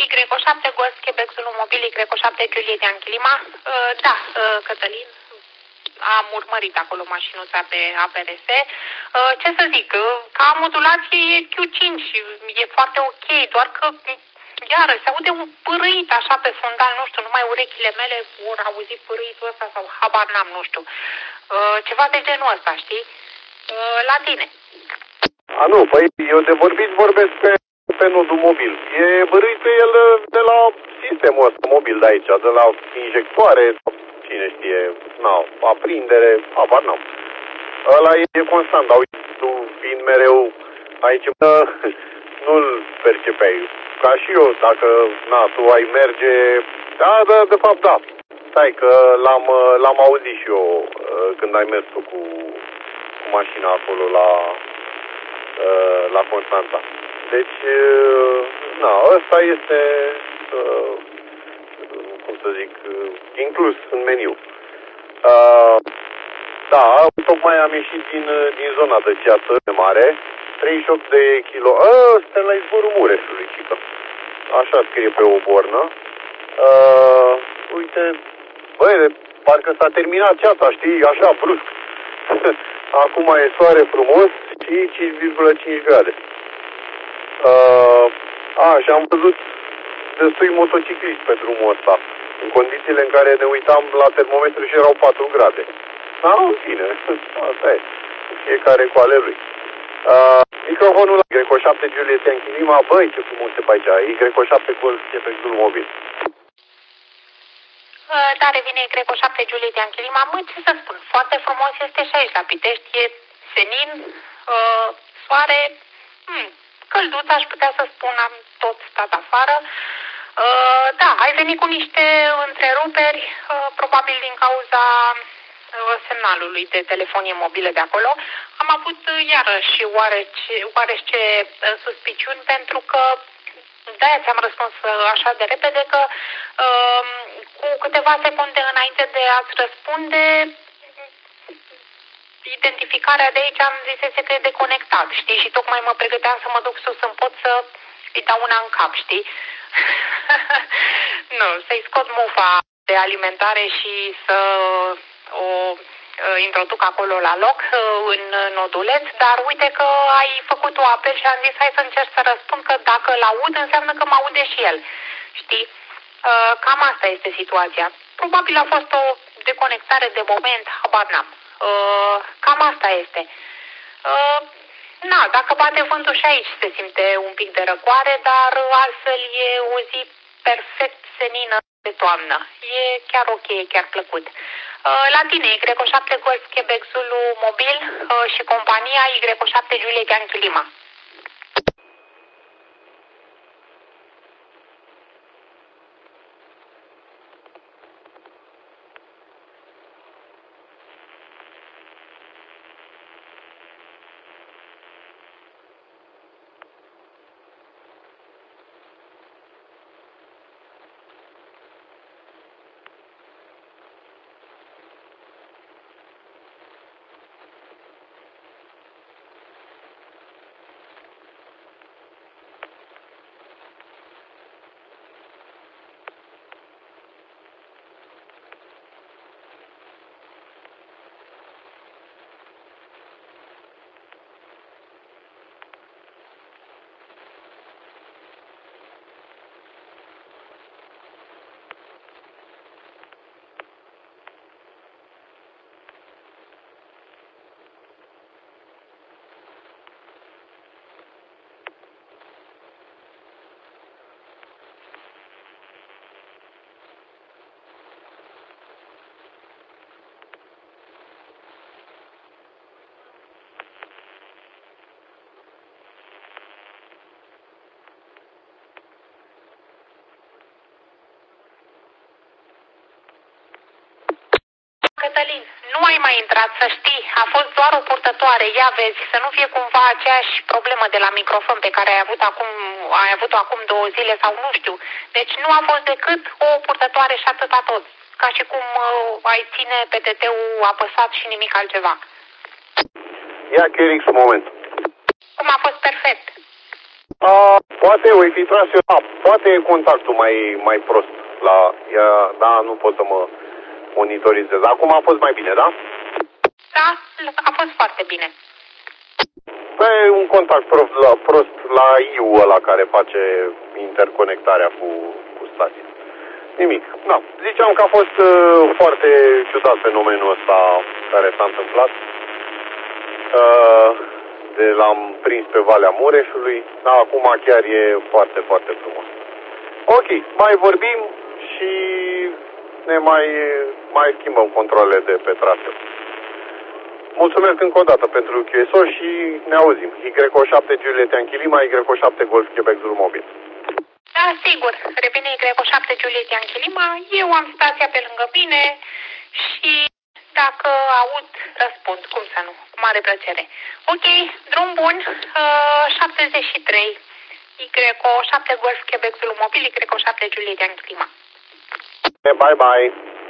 Y7 Golf Quebec Zulu Mobil, Y7 Juliet Anchilima. Da, Cătălin, am urmărit acolo mașinuța pe APRS. Ce să zic, ca modulație e Q5, e foarte ok, doar că iară se aude un pârâit așa pe fundal, nu știu, numai urechile mele vor auzi pârâitul ăsta sau habar n-am, nu știu. Ceva de genul ăsta, știi? La tine. Nu, păi eu de vorbit vorbesc pe nodul mobil. E băruitul el de la sistemul ăsta mobil de aici, de la injectoare, cine știe, aprindere, habar n-am. Ăla e constant, dar uite, tu fiind mereu aici, nu-l percepeai. Ca și eu, dacă, tu ai merge, da, de fapt, da. Stai că l-am auzit și eu când ai mers tu cu mașina acolo la Constanța. Deci, ăsta este, cum să zic, inclus în meniu. Da, tocmai am ieșit din zona de ceață mare, 38 de kilo. Suntem la izvorul Mureșului, cică. Așa scrie pe o bornă. Uite, băi, parcă s-a terminat ceața, știi, așa, brusc. Acum e soare frumos și 5,5 grade. Și am văzut destui motocicliști pe drumul ăsta, în condițiile în care ne uitam la termometru și erau 4 grade. În fine, asta e. Fiecare cu ale lui. Microfonul la Y7 Juliet Anchilima, băi, ce frumos e pe aici, Y7 Golf Quebec Zulu Mobil. Da, revine Y7 Juliet Anchilima. Ce să spun, foarte frumos este și aici la Pitești, e senin, soare, călduț, aș putea să spun, am tot stat afară. Da, ai venit cu niște întreruperi, probabil din cauza semnalului de telefonie mobilă de acolo. Am avut iarăși oarece suspiciuni pentru că de-aia ți-am răspuns așa de repede că cu câteva secunde înainte de a-ți răspunde, identificarea de aici am zisese că e deconectat, știi? Și tocmai mă pregăteam să mă duc sus în pod să îi dau una în cap, știi? Nu, să-i scot mufa de alimentare și să o introduc acolo la loc în noduleț, dar uite că ai făcut o apel și am zis hai să încerc să răspund că dacă l-aud înseamnă că mă aude și el, știi? Cam asta este situația. Probabil a fost o deconectare de moment, habar n-am. Cam asta este. Dacă bate vântul și aici se simte un pic de răcoare, dar altfel e o zi perfect senină de toamnă. E chiar ok, e chiar plăcut. La tine, Y7 Golf Quebec Zulu Mobil și compania Y7 Juliet Anchilima. Cătălin, nu ai mai intrat, să știi, a fost doar o purtătoare, ia vezi, să nu fie cumva aceeași problemă de la microfon pe care ai avut-o acum 2 zile sau nu știu. Deci nu a fost decât o purtătoare și atâta tot, ca și cum ai ține PTT-ul apăsat și nimic altceva. Ia, Chirix, un moment. Cum a fost perfect. Poate o fi tras eu, poate e contactul mai prost da, nu pot să mă monitorizez. Acum a fost mai bine, da? Da, a fost foarte bine. Păi un contact prost la IU ăla care face interconectarea cu stația. Nimic. Da. Ziceam că a fost foarte ciudat fenomenul ăsta care s-a întâmplat. L-am prins pe Valea Mureșului, dar acum chiar e foarte, foarte frumos. Ok, mai vorbim și ne mai schimbăm controlele de pe traseu. Mulțumesc încă o dată pentru QSO și ne auzim. Y7 Juliet Yankee Lima, Y7 Golf Quebec Zulu Mobil. Da, sigur. Revine Y7 Juliet Yankee Lima. Eu am stația pe lângă mine și dacă aud, răspund. Cum să nu? Cu mare plăcere. Ok, drum bun. 73. Y7 Golf Quebec Zulu Mobil, Y7 Juliet Yankee Lima. Bye, bye.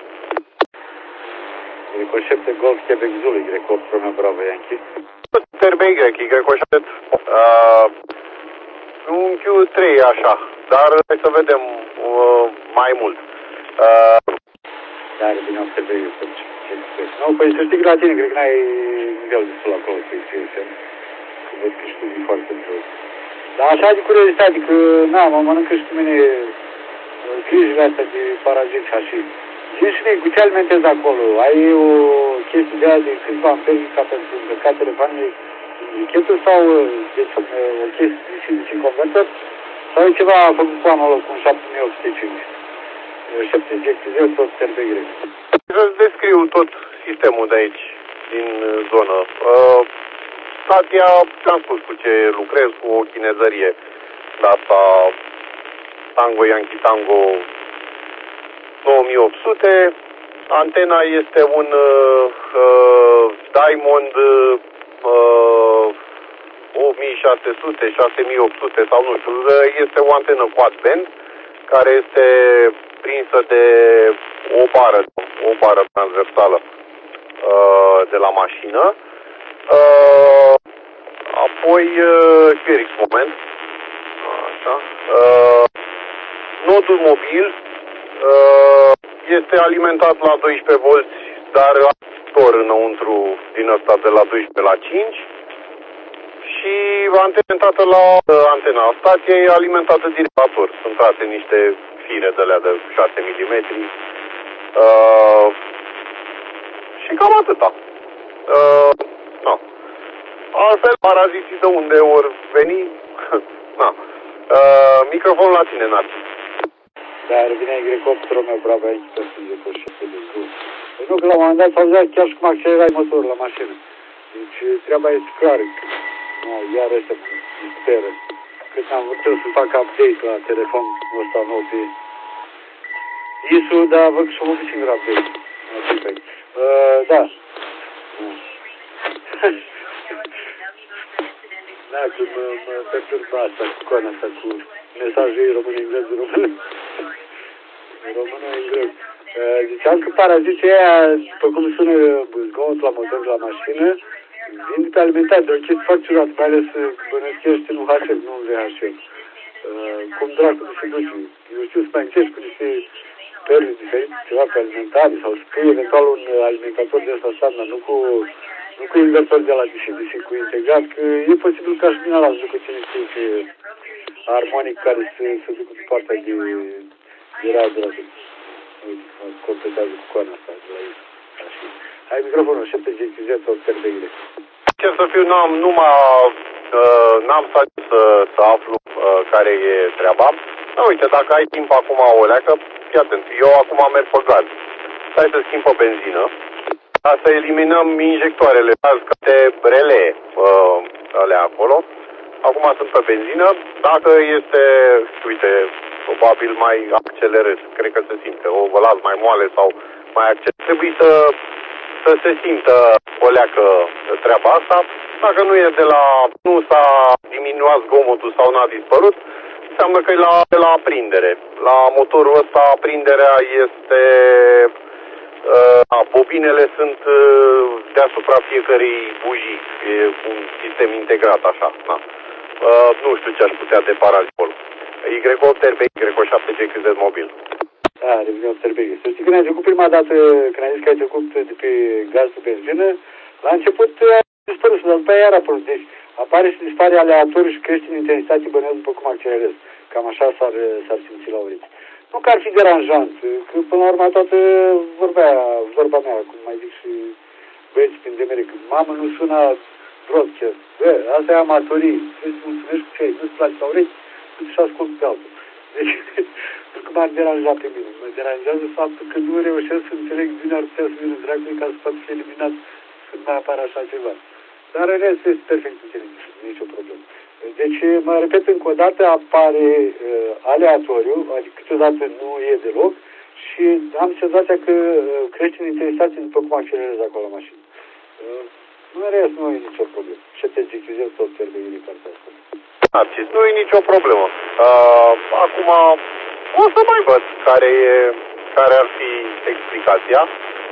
Y7 Golf Quebec Zulu, Y8 Romeo Bravo Yankee. Terbe Y7, un Q3 așa, dar hai să vedem mai mult. Dar bine observă eu. Nu, păi să știi că la tine, cred că n-ai nivel destul acolo pe CSM. Că văd că știi foarte jos. Dar așa de curiozitate, adică, na, mă mănâncă și cu mine grijile astea de paraziți și așa. Zici-ne, cu ce alimentezi acolo? Ai o chestie de aia de câțiva amperi ca pentru încărcatele panele indichetul sau deci, o chestie de 5 converter? Sau e ceva făcut cu anul ăla cu un 7805? 7 tot TRBY. Să-ți descriu tot sistemul de aici, din zonă. Stația, ți-am spus cu ce lucrez, cu o chinezărie de asta Tango Yankee Tango 9800. Antena este un Diamond 8600, 6800 sau nu știu. Este o antenă quad band care este prinsă de o bară transversală de la mașină. Apoi QRX moment. Așa. Nodul mobil este alimentat la 12 volți, dar actor înăuntru din ăsta de la 12 la 5 și alimentată la antena stației, alimentată direct la tor. Sunt trase niște fire de alea de 6 mm. Și cam atâta. No. Altfel, paraziții de unde ori veni, na. Microfonul la tine, Narcis. Dar vine Y8 Romeo Bravo aici pe de sus. Păi nu, că la un moment dat s-auzea chiar și cum accelerai motorul la mașină. Deci treaba este clară. No, iar ăsta speră. Cât am vrut să fac update la telefonul ăsta nou pe ISU, dar văd că s-a făcut singur update. Da. Da, că mă perturbă asta cu icoana asta, cu mesajul român-englez, român-englez. Ziceam că paraziții aia, după cum sună zgomotul la motor la mașină, vin pe alimentat de o chestie foarte ciudată, mai ales bănățește în UHF, nu în VHF. Cum dracu de se duce. Eu știu să mai încerci cu niște perle diferite, ceva pe alimentare, sau să pui eventual un alimentator de ăsta standard, nu cu invertor de la DC cu integrat, că e posibil ca și din ala să ducă cine știe ce armonic care se ducă pe partea de rază la zi. Completează cu coana asta de la ei. Hai microfonul, 7G, observeile. Ce să fiu, n-am stat să aflu care e treaba. Da, uite, dacă ai timp acum o leacă, fii atent, eu acum merg pe gaz. Stai să schimb pe benzină. Ca să eliminăm injectoarele, de relee alea acolo. Acum sunt pe benzină. Dacă este, uite, probabil mai accelerez, cred că se simte. O las mai moale sau mai accelerez. Trebuie să se simtă o leacă treaba asta. Dacă nu s-a diminuat zgomotul sau n-a dispărut, înseamnă că e la aprindere. La motorul ăsta aprinderea este... bobinele sunt deasupra fiecărei bujii. E un sistem integrat așa. Da. Nu știu ce aș putea depara acolo. Y8 RB, Y7GQZ mobil. Da, revenim Târbegheri. Să știi, când ai trecut prima dată, când ai zis că ai trecut de pe gaz pe benzină, la început a dispărut, dar după aia iar a apărut. Deci apare și dispare aleatoriu și crește în intensitate, bănuiesc după cum accelerezi. Cam așa s-ar simți la urechi. Nu că ar fi deranjant, că până la urmă toată vorba mea, cum mai zic și băieții prin demere, că mamă nu sună broadcast. Bă, asta e amatorie, trebuie să mulțumești cu ce ai, nu-ți place la urechi, nu-ți asculti pe altul. Deci, nu că m-ar deranja pe mine, mă deranjează faptul că nu reușesc să înțeleg bine, ar putea să vină dracului ca să pot fi eliminat să mai apară așa ceva. Dar în rest este perfect înțeleg, nicio problemă. Deci, mă repet încă o dată, apare aleatoriu, adică câteodată nu e deloc și am senzația că crește în intensitate după cum accelerez acolo la mașină. În rest nu e nicio problemă. Și te GQZ tot Târbegheri cartea asta. Narcis, nu e nicio problemă. Acum o să mai văd care ar fi explicația.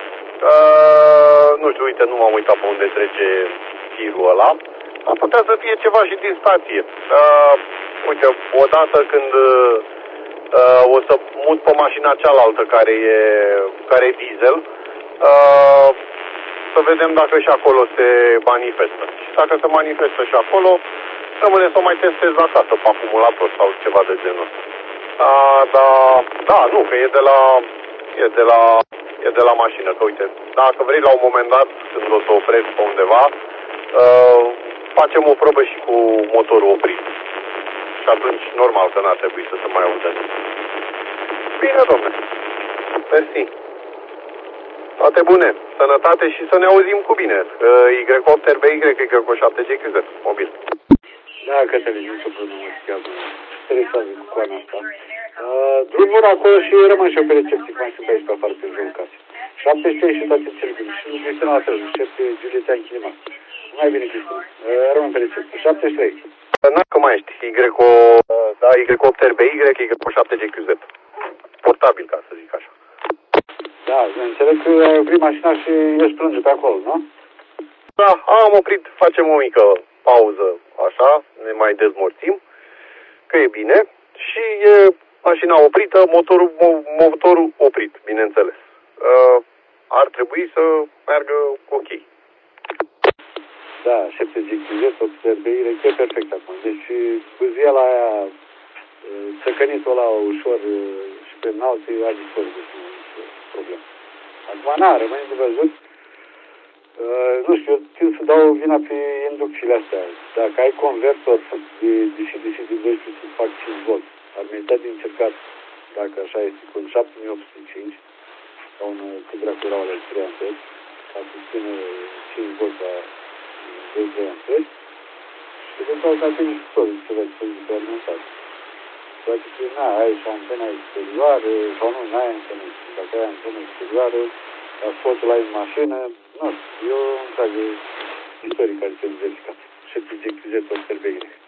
Nu știu, uite, nu m-am uitat pe unde trece firul ăla. Ar putea să fie ceva și din stație. Uite, odată când o să mut pe mașina cealaltă care e diesel, să vedem dacă și acolo se manifestă. Și dacă se manifestă și acolo, rămâne să o mai testez acasă pe acumulator sau ceva de genul ăsta. Da, nu, că e de la mașină. Că uite, dacă vrei la un moment dat, când o să opresc pe undeva, facem o probă și cu motorul oprit. Și atunci, normal că n-ar trebui să se mai audă. Bine, domne. Mersi. Toate bune. Sănătate și să ne auzim cu bine. Y8 RBY, Y7GQZ, mobil. Da, Cătălin, nicio problemă. Interesează cu coana asta. Drumul acolo și rămân și eu pe recepție, cum sunt aici pe afară pe jurul casei. 73 și toate cele și Cristina la târgu, șef pe Giulița Închiniman. Mai bine, Cristina. Rămân pe recepție. 73. N-că mai ești. Y8 RBY, Y7GQZ. Portabil, ca să zic așa. Da, înțeleg că ai oprit mașina și ești plânge pe acolo, nu? Da, am oprit, facem o mică pauză, așa, ne mai dezmorțim, că e bine. Și e mașina oprită, motorul oprit, bineînțeles. Ar trebui să meargă ok. Da, și pe GQZ, tot RBY, e perfect acum. Deci, bâziela aia, țăcănitul ăla ușor și pe înalt, a dispărut, deci nu e problemă. Acum, rămâne de văzut. Nu știu, eu tind să dau vina pe inducțiile astea. Dacă ai convertor de DC din 12 să fac 5 volt, ar merita de încercat, dacă așa este, cu un 7805 sau un cât dracu erau alea 3 amperi, ca să țină 5 volt la 2 amperi și de fapt dacă e istoric, să vezi să zic pe alimentat. Dacă ai și antena exterioară sau nu, n-ai antena exterioară, dacă ai antena exterioară, spotul ai în mașină, nu știu, eu întreagă istorie care trebuie verificat. Și pe GQZ tot Târbegheri.